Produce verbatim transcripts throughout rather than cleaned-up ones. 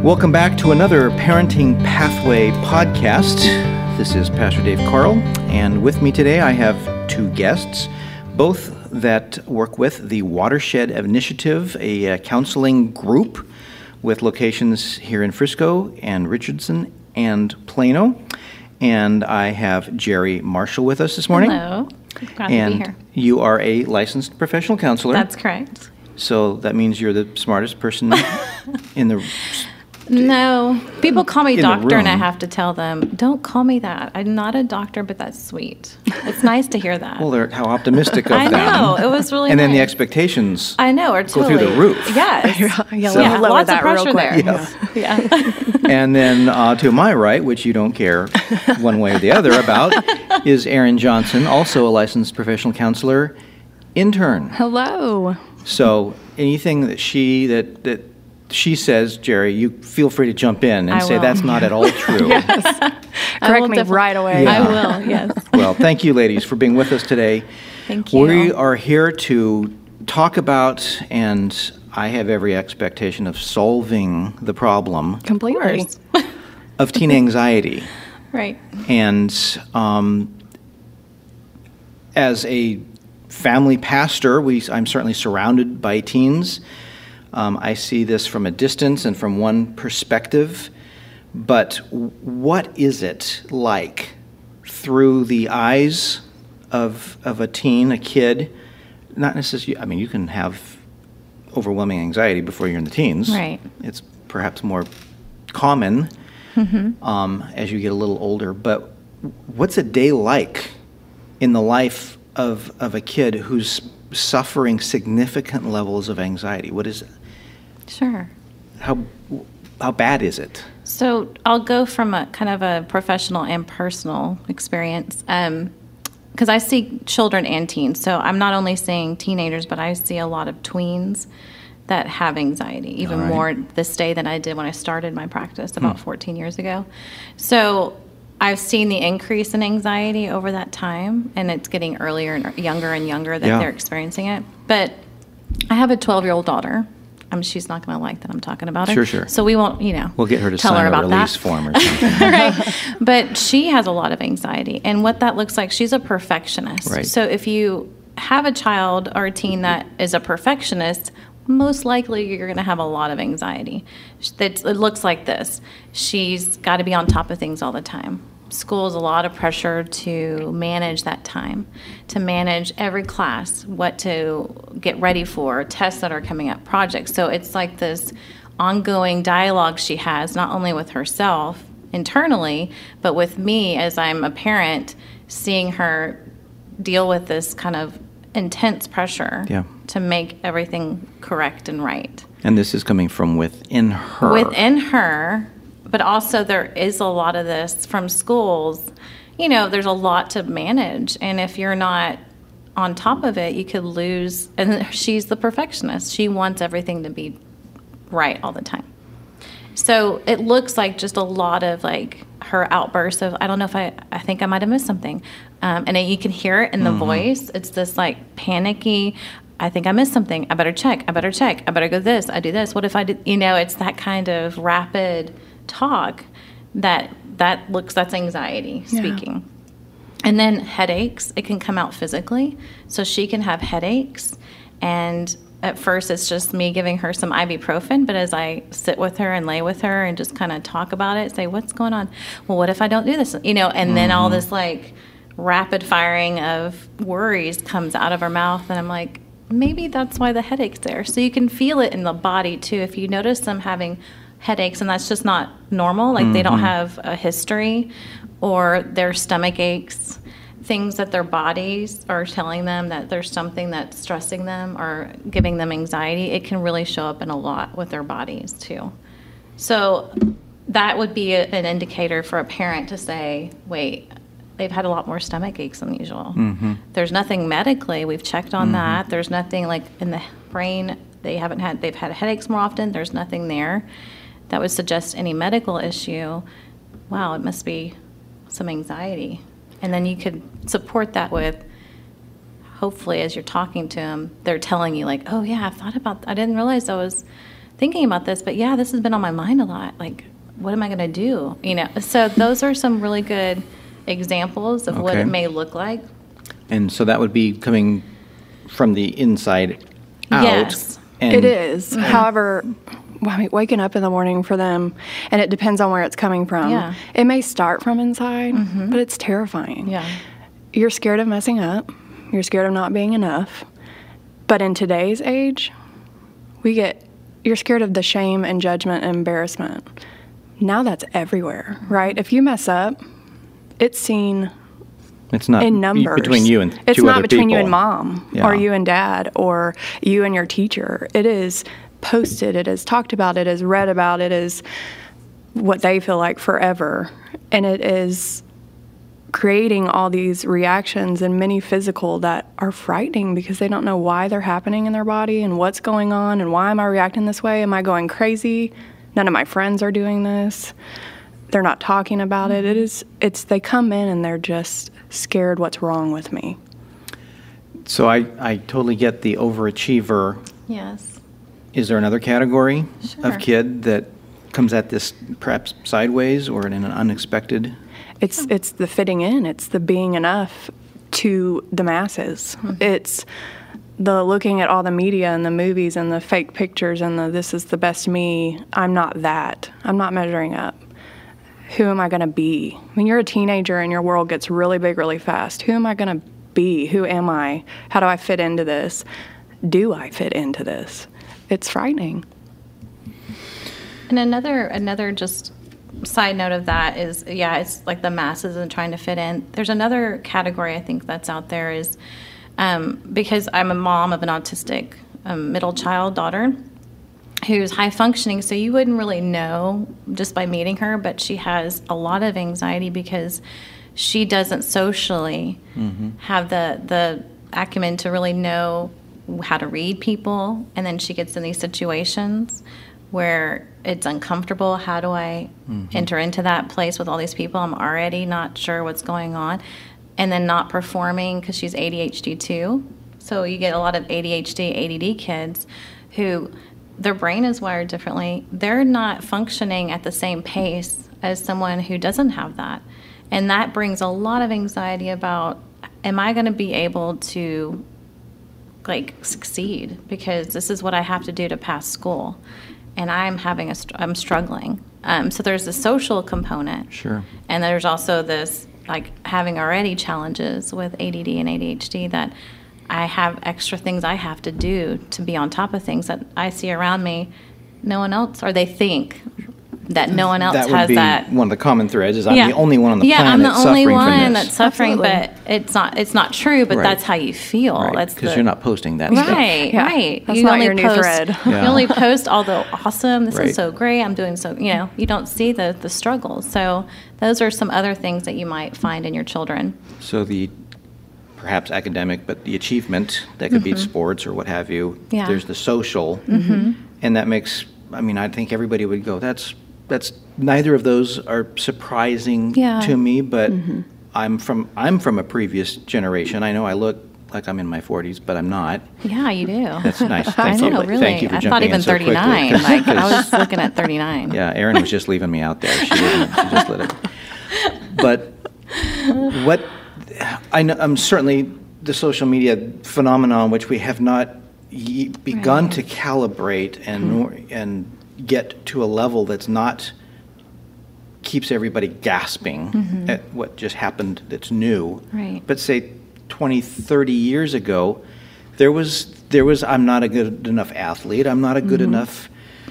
Welcome back to another Parenting Pathway podcast. This is Pastor Dave Carl, and with me today I have two guests, both that work with the Watershed Initiative, a uh, counseling group with locations here in Frisco and Richardson and Plano. And I have Jerry Marshall with us this morning. Hello. Glad and to be here. You are a licensed professional counselor. That's correct. So that means you're the smartest person in the... No. People call me in doctor, and I have to tell them, don't call me that. I'm not a doctor, but that's sweet. It's nice to hear that. Well, they're, how optimistic of I them. know. It was really And nice. then the expectations I know, are go totally. through the roof. Yes. yeah, So- yeah, lower lots that of pressure real quick. there. Yeah. And then uh, to my right, which you don't care one way or the other about, is Erin Johnson, also a licensed professional counselor, intern. Hello. So anything that she that that she says, Jerry, you feel free to jump in and I say will. that's not at all true. I Correct will me definitely- right away. Yeah. I will, yes. Well, thank you, ladies, for being with us today. Thank you. We are here to talk about, and I have every expectation of solving the problem Completely. of teen anxiety. Right. And um, as a family pastor, we, I'm certainly surrounded by teens. Um, I see this from a distance and from one perspective. But what is it like through the eyes of of a teen, a kid? Not necessarily, I mean, you can have overwhelming anxiety before you're in the teens. Right. It's perhaps more common Mm-hmm. um, as you get a little older. But what's a day like in the life of of a kid who's suffering significant levels of anxiety? What is Sure. how how bad is it? So I'll go from a kind of a professional and personal experience, because I see children and teens. So I'm not only seeing teenagers, but I see a lot of tweens that have anxiety, even All right. more this day than I did when I started my practice about fourteen years ago. So I've seen the increase in anxiety over that time, and it's getting earlier and younger and younger that Yeah. they're experiencing it. But I have a twelve-year-old daughter. Um, she's not going to like that I'm talking about her. Sure, sure. So we won't, you know, We'll get her to tell sign her a about release that. form or something. Right. But she has a lot of anxiety. And what that looks like, she's a perfectionist. Right. So if you have a child or a teen that is a perfectionist, most likely you're going to have a lot of anxiety. It, it looks like this. She's got to be on top of things all the time. School is a lot of pressure to manage that time, to manage every class, what to get ready for, tests that are coming up, projects. So it's like this ongoing dialogue she has, not only with herself internally, but with me as I'm a parent, seeing her deal with this kind of intense pressure Yeah. to make everything correct and right. And this is coming from within her. Within her, but also there is a lot of this from schools. You know, there's a lot to manage, and if you're not on top of it, you could lose. And she's the perfectionist. She wants everything to be right all the time. So it looks like just a lot of like her outbursts of, I don't know if I, I think I might have missed something. Um, and then you can hear it in the voice. It's this like panicky, I think I missed something. I better check. I better check. I better go this. I do this. What if I did? You know, it's that kind of rapid talk that that looks, that's anxiety speaking. And then headaches, it can come out physically. So she can have headaches, and at first it's just me giving her some ibuprofen, but as I sit with her and lay with her and just kind of talk about it, say, what's going on? Well, what if I don't do this? You know, and then all this like rapid firing of worries comes out of her mouth, and I'm like, maybe that's why the headache's there. So you can feel it in the body too. If you notice them having headaches and that's just not normal, like they don't have a history, or their stomach aches, things that their bodies are telling them that there's something that's stressing them or giving them anxiety, it can really show up in a lot with their bodies too. So that would be a, an indicator for a parent to say, wait, they've had a lot more stomach aches than usual. Mm-hmm. There's nothing medically, we've checked on that. There's nothing like in the brain, they haven't had, they've had headaches more often. There's nothing there that would suggest any medical issue. Wow, it must be some anxiety. And then you could support that with, hopefully as you're talking to them, they're telling you like, oh yeah, I've thought about, I didn't realize I was thinking about this, but yeah, this has been on my mind a lot. Like, what am I going to do? You know, so those are some really good examples of what Okay. it may look like. And so that would be coming from the inside out. Yes. And It is. However, well, I mean, waking up in the morning for them, and it depends on where it's coming from. Yeah. It may start from inside, but it's terrifying. Yeah. You're scared of messing up. You're scared of not being enough. But in today's age, we get, you're scared of the shame and judgment and embarrassment. Now that's everywhere, right? If you mess up, it's seen It's not in y- numbers. between you and it's two not other between you people. and mom Yeah. or you and dad or you and your teacher. It is posted, it is talked about, it is read about, it is what they feel like forever. And it is creating all these reactions and many physical that are frightening because they don't know why they're happening in their body and what's going on and why am I reacting this way? Am I going crazy? None of my friends are doing this. They're not talking about it. It is it's they come in and they're just scared what's wrong with me. So I, I totally get the overachiever. Yes. Is there another category Sure. of kid that comes at this perhaps sideways or in an unexpected? It's it's the fitting in, it's the being enough to the masses. It's the looking at all the media and the movies and the fake pictures and the this is the best me. I'm not that. I'm not measuring up. Who am I going to be? When you're a teenager and your world gets really big really fast, who am I going to be? Who am I? How do I fit into this? Do I fit into this? It's frightening. And another another just side note of that is, yeah, it's like the masses and trying to fit in. There's another category I think that's out there is um, because I'm a mom of an autistic um, middle child daughter who's high functioning, so you wouldn't really know just by meeting her, but she has a lot of anxiety because she doesn't socially have the the acumen to really know how to read people, and then she gets in these situations where it's uncomfortable. How do I enter into that place with all these people? I'm already not sure what's going on. And then not performing because she's A D H D too. So you get a lot of A D H D, A D D kids who their brain is wired differently. They're not functioning at the same pace as someone who doesn't have that. And that brings a lot of anxiety about, am I going to be able to like succeed? Because this is what I have to do to pass school. And I'm having a, str- I'm struggling. Um, so there's the social component. Sure. And there's also this, like having already challenges with A D D and A D H D that I have extra things I have to do to be on top of things that I see around me. No one else, or they think that no one else that would has be that. one of the common threads is I'm Yeah. the only one on the yeah, planet I'm the only suffering from one this. that's suffering, Absolutely. but it's not. It's not true. But Right. that's how you feel. Right, That's because the- you're not posting that stuff. Right, Yeah, right. that's you not only your new post, thread. You Yeah. only post all the awesome. This Right. is so great. I'm doing so. You know, you don't see the the struggles. So those are some other things that you might find in your children. So the perhaps academic, but the achievement that could be sports or what have you. Mm-hmm. Yeah. There's the social, and that makes. I mean, I think everybody would go. That's that's neither of those are surprising Yeah. to me, but I'm from I'm from a previous generation. I know I look like I'm in my forties, but I'm not. Yeah, you do. That's nice. I Thank you. know, really. Thank you for I jumping thought in even so quickly, thirty-nine. 'cause- Like I 'cause- was looking at thirty-nine. Yeah, Erin was just leaving me out there. She didn't. She just let it. But what I know, um, certainly the social media phenomenon, which we have not y- begun Right. to calibrate and nor, and get to a level that's not keeps everybody gasping at what just happened that's new. Right. But say twenty, thirty years ago, there was there was I'm not a good enough athlete. I'm not a good enough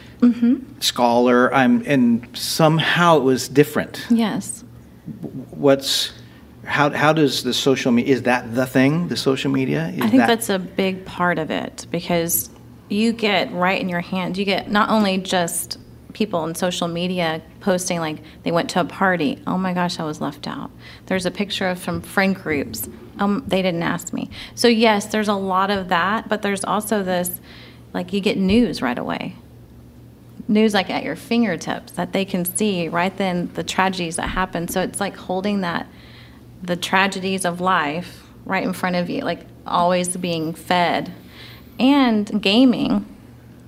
scholar. I'm and somehow it was different. Yes. What's how how does the social media is that the thing? The social media is I think that that's a big part of it because you get right in your hand. You get not only just people on social media posting like they went to a party. Oh my gosh, I was left out. There's a picture of from friend groups. Um, they didn't ask me. So yes, there's a lot of that, but there's also this, like you get news right away. News like at your fingertips that they can see right then the tragedies that happen. So it's like holding that, the tragedies of life right in front of you, like always being fed. And gaming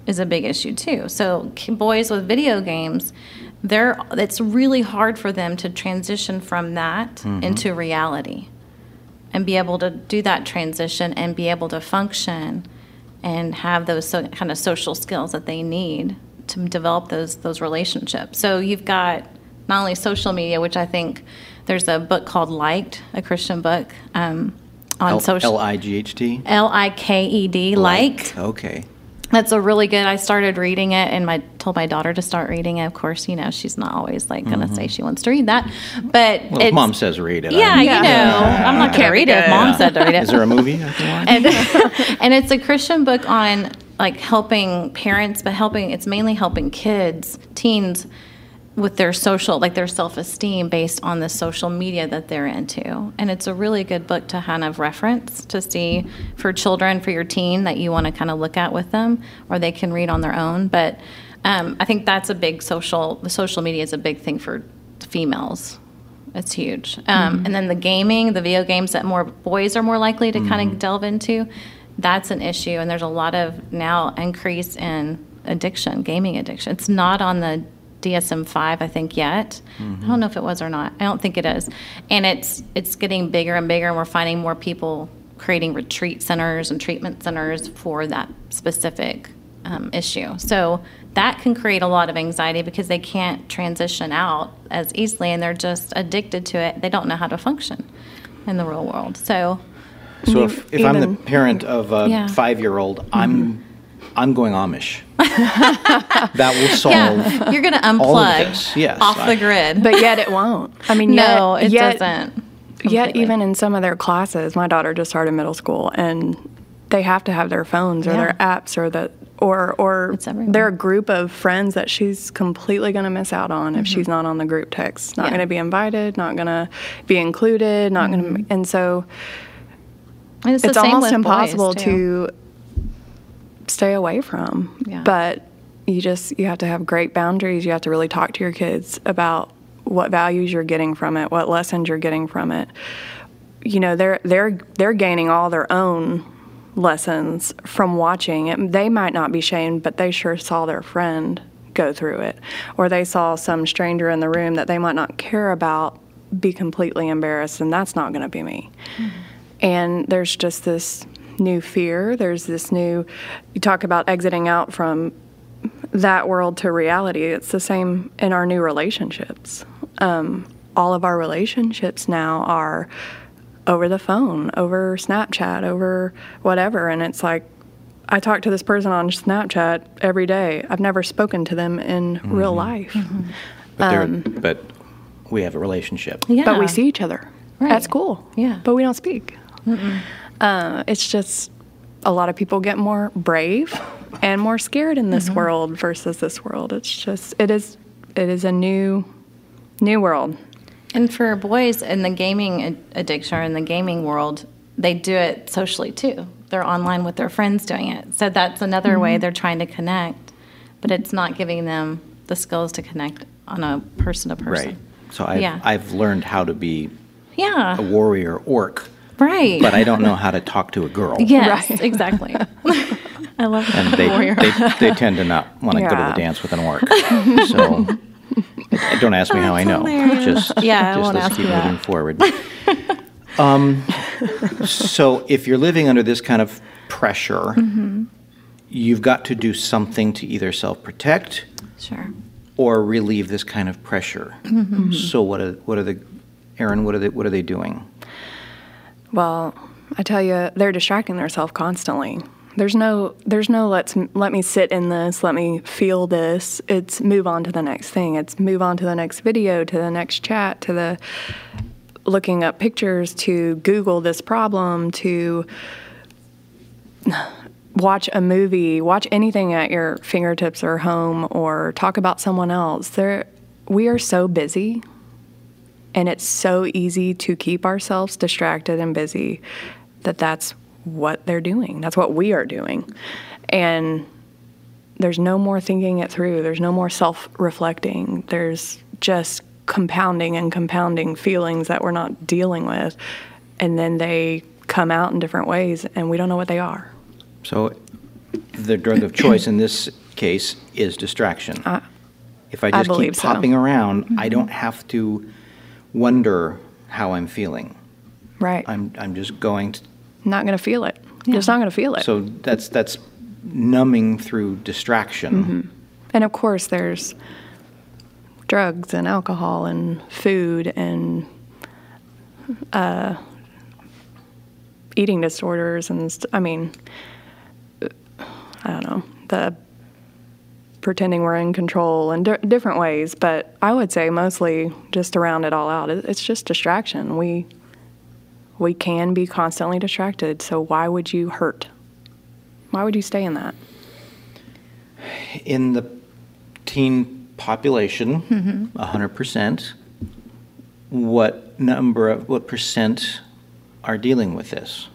is a big issue too. So boys with video games, they're it's really hard for them to transition from that mm-hmm. into reality and be able to do that transition and be able to function and have those so, kind of social skills that they need to develop those those relationships. So you've got not only social media, which I think there's a book called Liked, a Christian book um, on L- social. L I G H T? L I K E D, Liked. Okay. That's a really good. I started reading it, and I told my daughter to start reading it. Of course, you know she's not always like going to mm-hmm. say she wants to read that, but well, if mom says read it. Yeah, I'm, you know, yeah. I'm not going to read it if mom yeah. said to read it. Is there a movie I can watch? And, and it's a Christian book on like helping parents, but helping. It's mainly helping kids, teens, with their social, like their self-esteem based on the social media that they're into. And it's a really good book to kind of reference to see for children, for your teen that you want to kind of look at with them, or they can read on their own. But um, I think that's a big social, the social media is a big thing for females. It's huge. Um, mm-hmm. And then the gaming, the video games that more boys are more likely to mm-hmm. kind of delve into, that's an issue. And there's a lot of now increase in addiction, gaming addiction. It's not on the D S M five, I think, yet. Mm-hmm. I don't know if it was or not. I don't think it is. And it's it's getting bigger and bigger, and we're finding more people creating retreat centers and treatment centers for that specific um, issue. So that can create a lot of anxiety because they can't transition out as easily, and they're just addicted to it. They don't know how to function in the real world. So, so if, if Even, I'm the parent of a yeah. five-year-old, mm-hmm. I'm I'm going Amish. That will solve yeah, you're going to unplug yes, off I, the grid. But yet it won't. I mean, no, yet, it yet, doesn't. Completely. Yet even in some of their classes, my daughter just started middle school, and they have to have their phones or yeah. their apps or the or or they're a group of friends that she's completely going to miss out on mm-hmm. if she's not on the group text. Not yeah. going to be invited, not going to be included, not mm-hmm. going to, and so and it's, it's almost impossible to stay away from. Yeah. But you just you have to have great boundaries. You have to really talk to your kids about what values you're getting from it, what lessons you're getting from it. You know, they're they're they're gaining all their own lessons from watching it. They might not be shamed, but they sure saw their friend go through it, or they saw some stranger in the room that they might not care about be completely embarrassed, and that's not going to be me. Mm-hmm. And there's just this new fear. There's this new, you talk about exiting out from that world to reality. It's the same in our new relationships. Um, all of our relationships now are over the phone, over Snapchat, over whatever. And it's like, I talk to this person on Snapchat every day. I've never spoken to them in mm-hmm. real life. Mm-hmm. But, um, but we have a relationship. Yeah. But we see each other right. at school. Yeah. But we don't speak. Mm-mm. Uh, it's just a lot of people get more brave and more scared in this mm-hmm. world versus this world. It's just it is it is a new new world. And for boys in the gaming addiction or in the gaming world, they do it socially too. They're online with their friends doing it. So that's another mm-hmm. way they're trying to connect, but it's not giving them the skills to connect on a person to person. Right. So I've, yeah. I've learned how to be yeah. a warrior orc. Right. But I don't know how to talk to a girl. Yes, right. exactly. I love that. And they, they, they tend to not want to yeah. go to the dance with an orc. So don't ask me how I know. Hilarious. Just, yeah, just I won't let's ask keep you moving that. forward. Um, so if you're living under this kind of pressure, mm-hmm. you've got to do something to either self-protect sure. or relieve this kind of pressure. Mm-hmm. So what are what are the Erin, what are they what are they doing? Well, I tell you, they're distracting themselves constantly. There's no, there's no let's let me sit in this, let me feel this. It's move on to the next thing. It's move on to the next video, to the next chat, to the looking up pictures, to Google this problem, to watch a movie, watch anything at your fingertips or home, or talk about someone else. There, we are so busy. And it's so easy to keep ourselves distracted and busy that that's what they're doing. That's what we are doing. And there's no more thinking it through. There's no more self-reflecting. There's just compounding and compounding feelings that we're not dealing with. And then they come out in different ways, and we don't know what they are. So the drug of choice in this case is distraction. Uh, if I I just keep believe so. popping around, I don't have to wonder how I'm feeling. Right. I'm I'm just going to. not going to feel it. Yeah. Just not going to feel it. So that's that's numbing through distraction. And of course, there's drugs and alcohol and food and uh, eating disorders and st- I mean, I don't know, the pretending we're in control in di- different ways. But I would say mostly just to round it all out, it- it's just distraction. We we can be constantly distracted. So why would you hurt? Why would you stay in that? In the teen population, Mm-hmm. one hundred percent, what number of, what percent are dealing with this?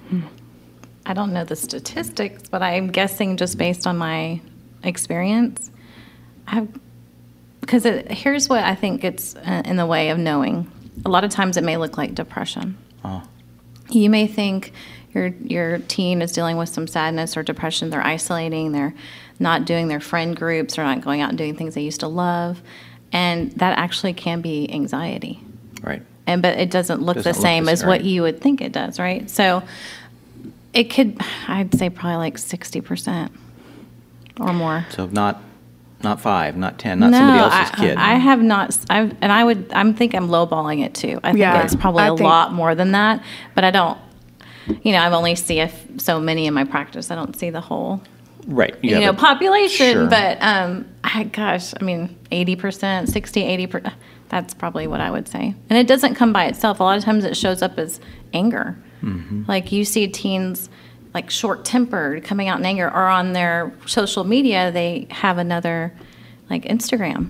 I don't know the statistics, but I'm guessing just based on my experience, I've because it, here's what I think it's uh, in the way of knowing. A lot of times it may look like depression. Oh. You may think your your teen is dealing with some sadness or depression. They're isolating. They're not doing their friend groups. They're not going out and doing things they used to love, and that actually can be anxiety. Right. And but it doesn't look Doesn't the look same the as same, what right. you would think it does, right? So it could, I'd say probably like sixty percent or more. So not not five, not ten, not somebody else's I, kid. I have not. I've, and I would. I'm think I'm lowballing it too. I think Yeah, it's probably I a think- lot more than that. But I don't. You know, I've only see a f- so many in my practice. I don't see the whole. right. You, have know, a- population. Sure. But um, I gosh, I mean, eighty percent, sixty, eighty percent. That's probably what I would say. And it doesn't come by itself. A lot of times it shows up as anger. Mm-hmm. Like you see teens like short-tempered coming out in anger, or on their social media they have another like Instagram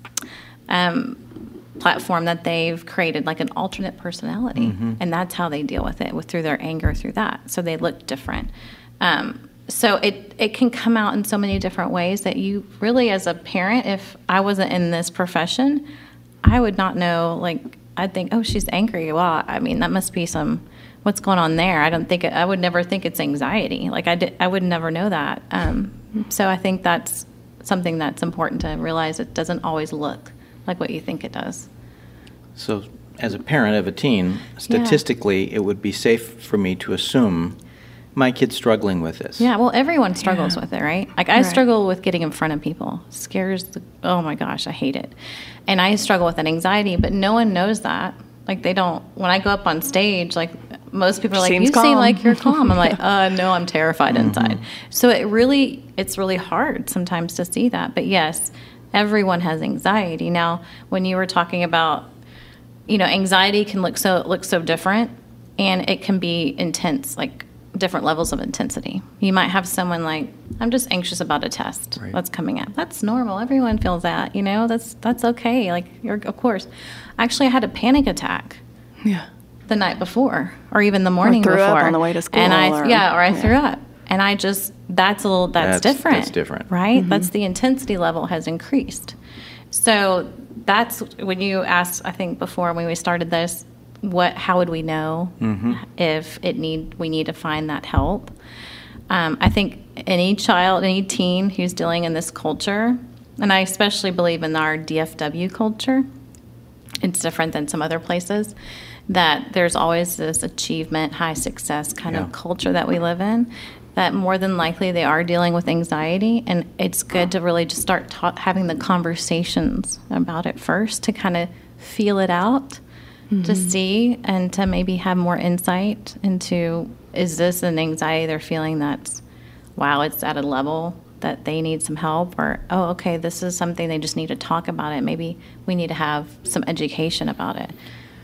um, platform that they've created, like an alternate personality, Mm-hmm. and that's how they deal with it, with through their anger through that. So they look different. Um, so it it can come out in so many different ways that you really, as a parent, if I wasn't in this profession, I would not know. Like I'd think, oh, she's angry. Well, I mean, that must be some. What's going on there? I don't think it, I would never think it's anxiety. Like I did, I would never know that. Um, so I think that's something that's important to realize. It doesn't always look like what you think it does. So as a parent of a teen, statistically, it would be safe for me to assume my kid's struggling with this. Yeah, well, everyone struggles Yeah. with it, right? Like I Right. struggle with getting in front of people. Scares the, oh my gosh, I hate it. And I struggle with an anxiety, but no one knows that. Like they don't, when I go up on stage, like most people are like, Seems you seem calm." like you're calm. I'm like, uh, no, I'm terrified inside. So it really, it's really hard sometimes to see that. But yes, everyone has anxiety. Now, when you were talking about, you know, anxiety can look so, look so different, and it can be intense, like different levels of intensity. You might have someone like, I'm just anxious about a test Right. that's coming up. That's normal. Everyone feels that, you know, that's, that's okay. Like you're, of course, actually I had a panic attack Yeah. the night before, or even the morning threw before. up on the way to school, And I, or- yeah, or I yeah. threw up. And I just, that's a little, that's, That's- different. that's different. Right? That's the intensity level has increased. So that's when you asked, I think before when we started this, what, how would we know if it need, we need to find that help? Um, I think any child, any teen who's dealing in this culture, and I especially believe in our D F W culture, it's different than some other places, that there's always this achievement, high success kind Yeah. of culture that we live in, that more than likely they are dealing with anxiety. And it's good to really just start ta- having the conversations about it first to kind of feel it out, to see, and to maybe have more insight into, is this an anxiety they're feeling that's, wow, it's at a level that they need some help, or, oh, okay, this is something they just need to talk about it. Maybe we need to have some education about it.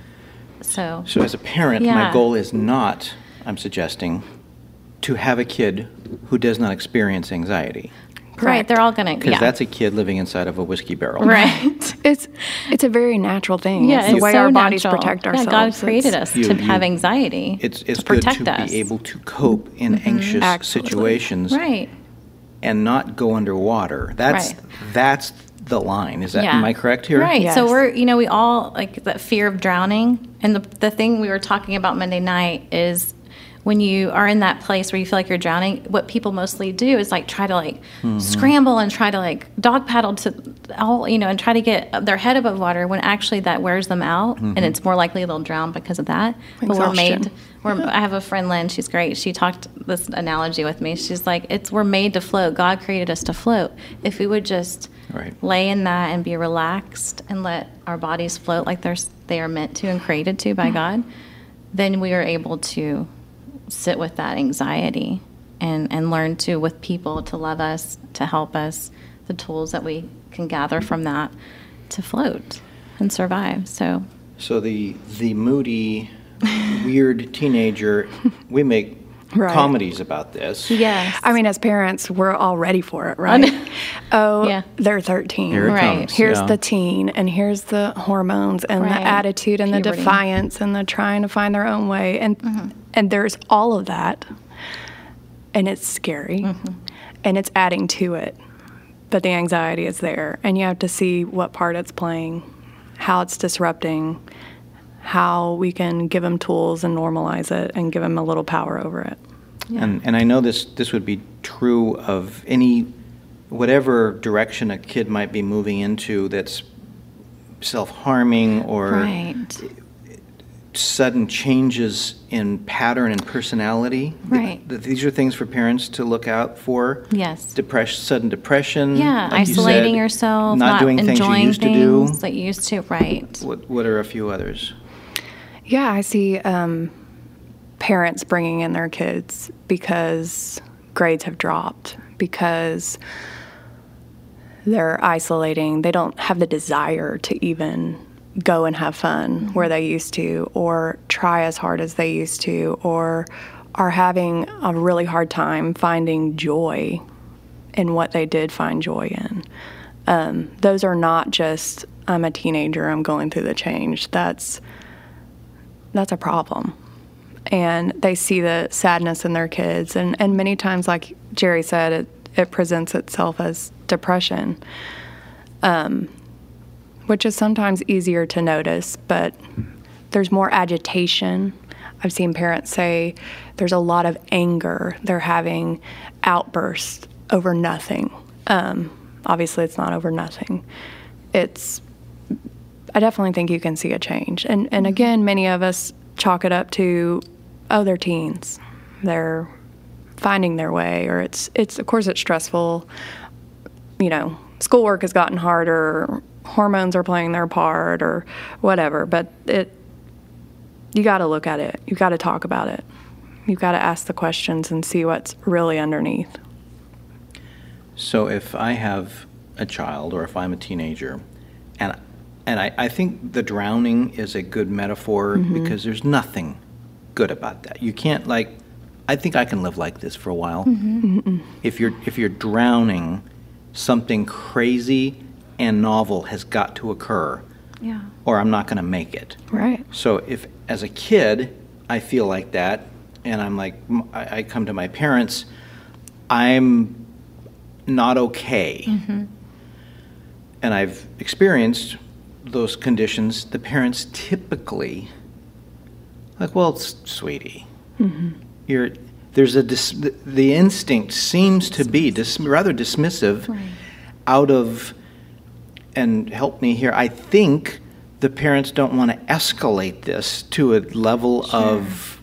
So, So as a parent, my Yeah. goal is not, I'm suggesting, to have a kid who does not experience anxiety. right, they're all gonna, Because yeah, that's a kid living inside of a whiskey barrel. right. It's it's a very natural thing. Yeah, it's it's the way so our bodies natural. protect Yeah, ourselves. God created It's- us You- to you- have anxiety. It's, it's to good protect to us. be able to cope in anxious Absolutely. situations Right. and not go underwater. That's Right. that's the line. Is that Yeah. am I correct here? Right. So Yes. we're, you know, we all like that fear of drowning. And the, the thing we were talking about Monday night is when you are in that place where you feel like you're drowning, what people mostly do is like try to like mm-hmm. scramble and try to like dog paddle to all, you know, and try to get their head above water when actually that wears them out mm-hmm. and it's more likely they'll drown because of that. Exhaustion. But we're made, we're, I have a friend, Lynn, she's great. She talked this analogy with me. She's like, it's, we're made to float. God created us to float. If we would just right. lay in that and be relaxed and let our bodies float like they're, they are meant to and created to by mm-hmm. God, then we are able to sit with that anxiety and, and learn to, with people, to love us, to help us, the tools that we can gather from that to float and survive. So, so the the moody, weird teenager, we make right. comedies about this. Yes. I mean, as parents, we're all ready for it, right? oh, yeah. they're thirteen. Here it right. comes. Here's yeah. the teen, and here's the hormones, and right. the attitude, and Puberty. the defiance, and the trying to find their own way. And mm-hmm. and there's all of that, and it's scary, mm-hmm. and it's adding to it. But the anxiety is there, and you have to see what part it's playing, how it's disrupting, how we can give them tools and normalize it and give them a little power over it. Yeah. And and I know this this would be true of any, whatever direction a kid might be moving into that's self-harming or right. sudden changes in pattern and personality. Right. Th- these are things for parents to look out for. Yes. Depression, sudden depression. Yeah, like isolating you said, yourself, not, not doing things you enjoying used things to do. that you used to, right. What What are a few others? Yeah, I see um, parents bringing in their kids because grades have dropped, because they're isolating. They don't have the desire to even go and have fun mm-hmm. where they used to, or try as hard as they used to, or are having a really hard time finding joy in what they did find joy in. Um, those are not just, I'm a teenager, I'm going through the change. That's that's a problem. And they see the sadness in their kids. And, and many times, like Jerry said, it, it presents itself as depression, um, which is sometimes easier to notice, but there's more agitation. I've seen parents say there's a lot of anger. They're having outbursts over nothing. Um, obviously, it's not over nothing. It's I definitely think you can see a change. And and again, many of us chalk it up to, oh, they're teens. They're finding their way, or it's, it's of course, it's stressful. You know, schoolwork has gotten harder, hormones are playing their part, or whatever. But it, you got to look at it. You got to talk about it. You've got to ask the questions and see what's really underneath. So if I have a child, or if I'm a teenager, and And I, I think the drowning is a good metaphor mm-hmm. because there's nothing good about that. You can't, like, I think I can live like this for a while. Mm-hmm. If you're if you're drowning, something crazy and novel has got to occur, yeah. or I'm not going to make it. Right. So if, as a kid, I feel like that, and I'm like, I, I come to my parents, I'm not okay. Mm-hmm. And I've experienced those conditions. The parents typically, like, well, sweetie, mm-hmm. you're there's a dis, the, the instinct seems to be dis, rather dismissive, right. out of, and help me here, I think the parents don't want to escalate this to a level sure. of,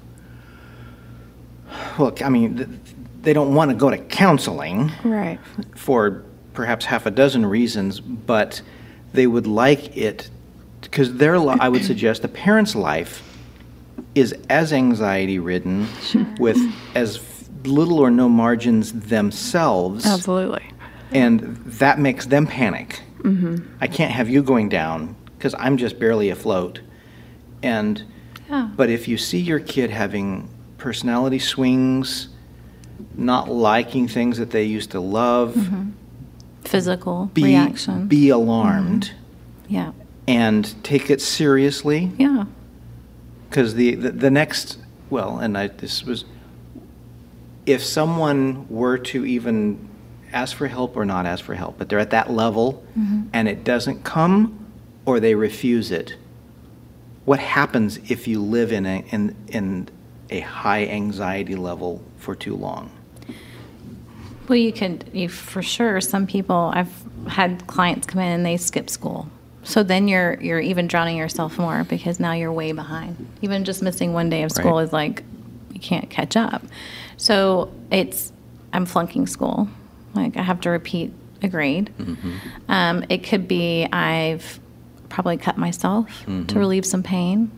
well, I mean, they don't want to go to counseling, right, for perhaps half a dozen reasons, but they would like it, because their, I would suggest, the parent's life is as anxiety-ridden, sure. with as little or no margins themselves. Absolutely. And that makes them panic. Mm-hmm. I can't have you going down, because I'm just barely afloat. And, yeah. but if you see your kid having personality swings, not liking things that they used to love, mm-hmm. physical be, reaction. Be alarmed. Mm-hmm. Yeah. And take it seriously. Yeah. Because the, the, the next, well, and I, this was, if someone were to even ask for help or not ask for help, but they're at that level, mm-hmm. and it doesn't come, or they refuse it, what happens if you live in a, in, in a high anxiety level for too long? Well, you could, you, for sure, some people, I've had clients come in and they skip school. So then you're you're even drowning yourself more because now you're way behind. Even just missing one day of school Right. is like, you can't catch up. So it's, I'm flunking school. Like I have to repeat a grade. Mm-hmm. Um, it could be I've probably cut myself Mm-hmm. to relieve some pain.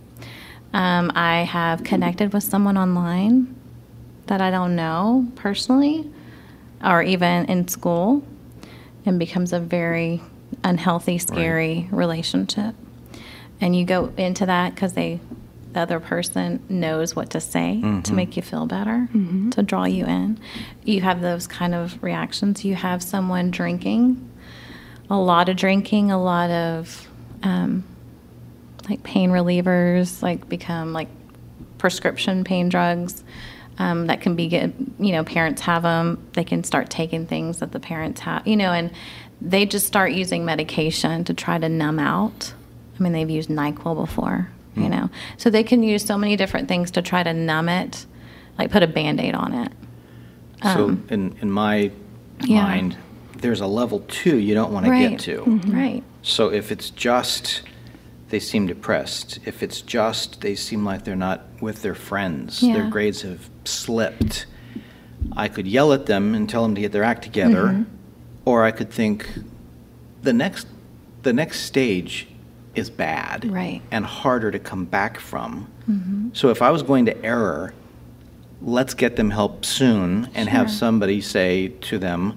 Um, I have connected with someone online that I don't know personally or even in school, and becomes a very unhealthy, scary relationship. And you go into that because they, the other person knows what to say to make you feel better, to draw you in. You have those kind of reactions. You have someone drinking, a lot of drinking, a lot of um, like pain relievers, like become like prescription pain drugs. Um, that can be get, you know, parents have them. They can start taking things that the parents have, you know, and they just start using medication to try to numb out. I mean, they've used NyQuil before, you know, so they can use so many different things to try to numb it, like put a Band-Aid on it. So Um, in, in my yeah. mind, there's a level two you don't want to Right. get to. Right. So if it's just they seem depressed, if it's just they seem like they're not with their friends, their Yeah. grades have slipped, I could yell at them and tell them to get their act together, Mm-hmm. or I could think the next the next stage is bad Right. and harder to come back from. So if I was going to error, let's get them help soon and have Sure. somebody say to them,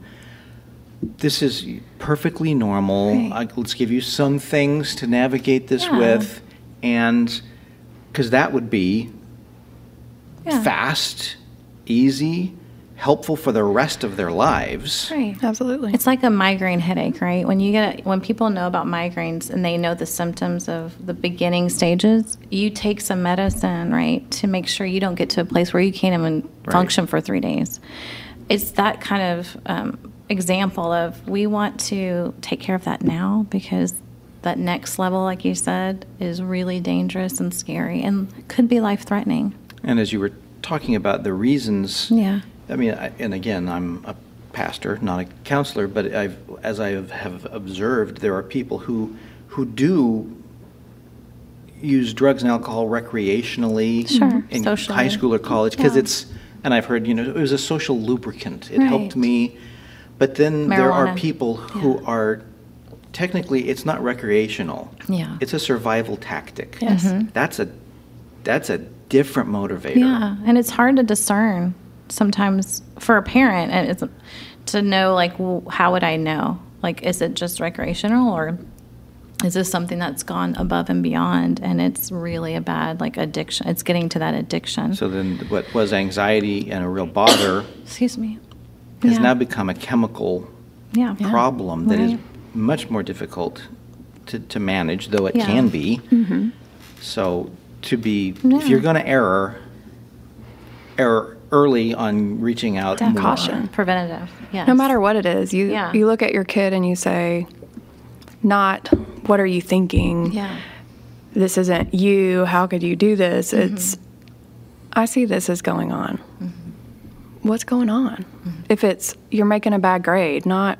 this is perfectly normal. Right. I, let's give you some things to navigate this Yeah. with. And because that would be Yeah. fast, easy, helpful for the rest of their lives. Right. Absolutely. It's like a migraine headache, right? When you get when people know about migraines and they know the symptoms of the beginning stages, you take some medicine, right, to make sure you don't get to a place where you can't even Right. function for three days. It's that kind of um, example of we want to take care of that now because that next level, like you said, is really dangerous and scary and could be life-threatening. And as you were talking about the reasons, Yeah. I mean, I, and again, I'm a pastor, not a counselor, but I've, as I have, have observed, there are people who who do use drugs and alcohol recreationally Sure, in socially. high school or college because Yeah. it's, and I've heard, you know, it was a social lubricant. It Right. helped me. But then there are Marijuana. people who Yeah. are, technically, it's not recreational. Yeah. It's a survival tactic. Yes. Mhm. That's a, that's a different motivator. Yeah, and it's hard to discern sometimes for a parent, and it's to know like, well, how would I know? Like, is it just recreational, or is this something that's gone above and beyond, and it's really a bad like addiction? It's getting to that addiction. So then what was anxiety and a real bother Excuse me. has Yeah. now become a chemical Yeah. problem that is Right. much more difficult to, to manage, though it Yeah. can be. So to be, if Yeah. you're going to err, err early on reaching out Definitely. more. Caution. Preventative. Yes. No matter what it is, you Yeah. you look at your kid and you say, not what are you thinking? Yeah. This isn't you. How could you do this? Mm-hmm. It's I see this as going on. What's going on? Mm-hmm. If it's you're making a bad grade, not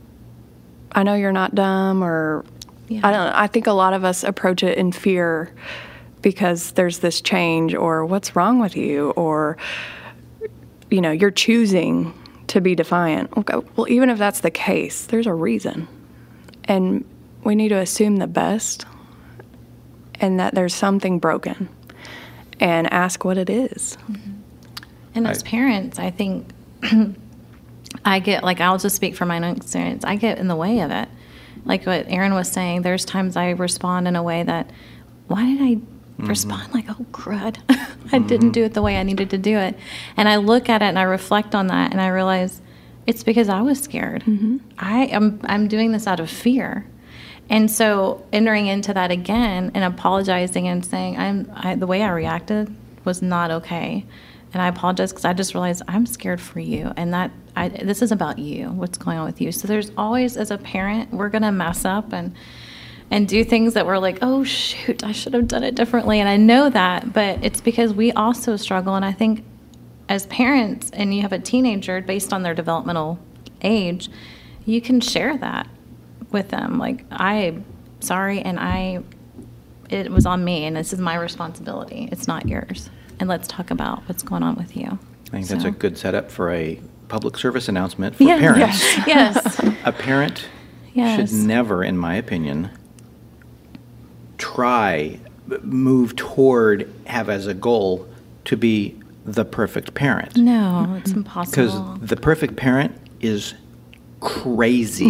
I know you're not dumb or Yeah. I don't know. I think a lot of us approach it in fear because there's this change or what's wrong with you or you know, you're choosing to be defiant. Okay, well, even if that's the case, there's a reason. And we need to assume the best and that there's something broken and ask what it is. And as Right. parents, I think I get, like, I'll just speak from my own experience. I get in the way of it. Like what Aaron was saying, there's times I respond in a way that, why did I respond like, oh, crud? I didn't do it the way I needed to do it. And I look at it and I reflect on that and I realize it's because I was scared. I am, I'm doing this out of fear. And so entering into that again and apologizing and saying, I'm, I, the way I reacted was not okay. And I apologize because I just realized I'm scared for you. And that I, this is about you, what's going on with you. So there's always, as a parent, we're going to mess up. And and do things that we're like, oh, shoot, I should have done it differently. And I know that, but it's because we also struggle. And I think as parents, and you have a teenager based on their developmental age, you can share that with them. Like, I'm sorry, and I, it was on me, and this is my responsibility. It's not yours. And let's talk about what's going on with you. I think that's So- a good setup for a public service announcement for Yeah, parents. Yes. A parent Yes. should never, in my opinion, try, move toward, have as a goal to be the perfect parent. No, it's Because impossible. the perfect parent is crazy.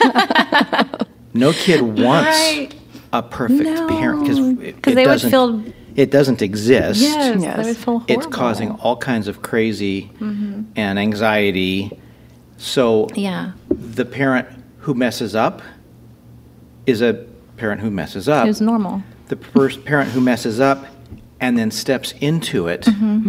No kid wants Right. a perfect No. parent because Because they would feel, it doesn't exist. yes, Yes. they would feel horrible. It's causing all kinds of crazy and anxiety. So Yeah. the parent who messes up is a parent who messes up. Who's normal. The first parent who messes up and then steps into it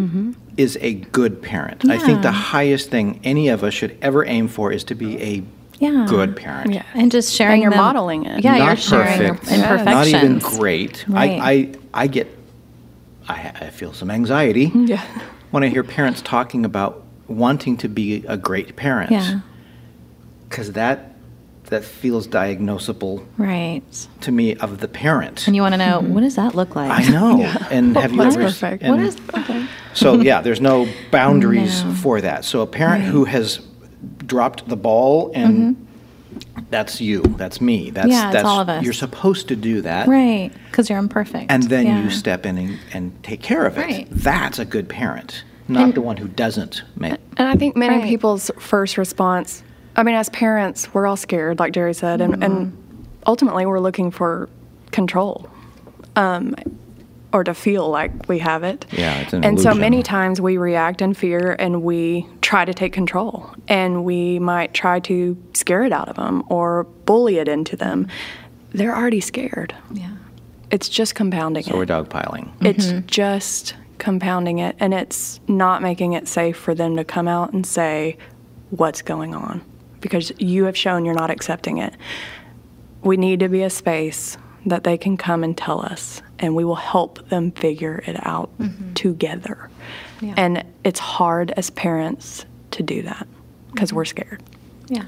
is a good parent. I think Yeah. the highest thing any of us should ever aim for is to be a Yeah. good parent. Yeah. And just sharing you're them- modeling it. Yeah, Not you're sharing perfect, your not even imperfections. great. Right. I, I, I get, I, ha- I feel some anxiety Yeah. when I hear parents talking about wanting to be a great parent. Yeah. Because that, that feels diagnosable Right. to me of the parent. And you want to know, what does that look like? I know. And have you What's ever? perfect? and- What is, okay. So yeah, there's no boundaries No. for that. So a parent Right. who has dropped the ball, and that's you, that's me, that's Yeah, it's that's all of us. you're supposed to do that, Right. Because you're imperfect. and then Yeah. you step in and, and take care of it. Right. That's a good parent, not the one who doesn't make. And I think many Right. people's first response, I mean, as parents, we're all scared, like Jerry said, and, and ultimately we're looking for control, um, or to feel like we have it. Yeah, it's an And so illusion. many times we react in fear and we try to take control, and we might try to scare it out of them or bully it into them. They're already scared. Yeah. It's just compounding So we're it. dogpiling. It's just compounding it, and it's not making it safe for them to come out and say what's going on, because you have shown you're not accepting it. We need to be a space that they can come and tell us, and we will help them figure it out together. Yeah. And it's hard as parents to do that because we're scared. Yeah.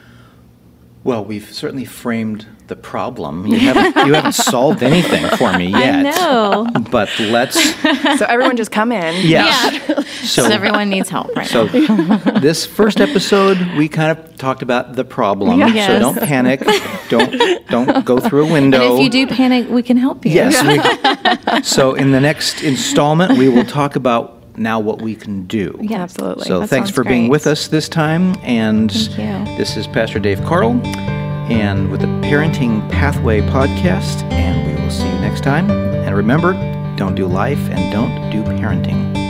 Well, we've certainly framed the problem. You haven't you haven't solved anything for me yet. I know. But let's So everyone just come in. yes. Yeah. So So everyone needs help right So now. this first episode, we kind of talked about the problem. So Yes. don't panic. Don't don't go through a window. And if you do panic, we can help you. Yes. we- so in the next installment, we will talk about now what we can do. Yeah, Absolutely. So That thanks sounds for being great. with us this time. And Thank you. this is Pastor Dave Carl, and with the Parenting Pathway podcast. And we will see you next time. And remember, don't do life and don't do parenting.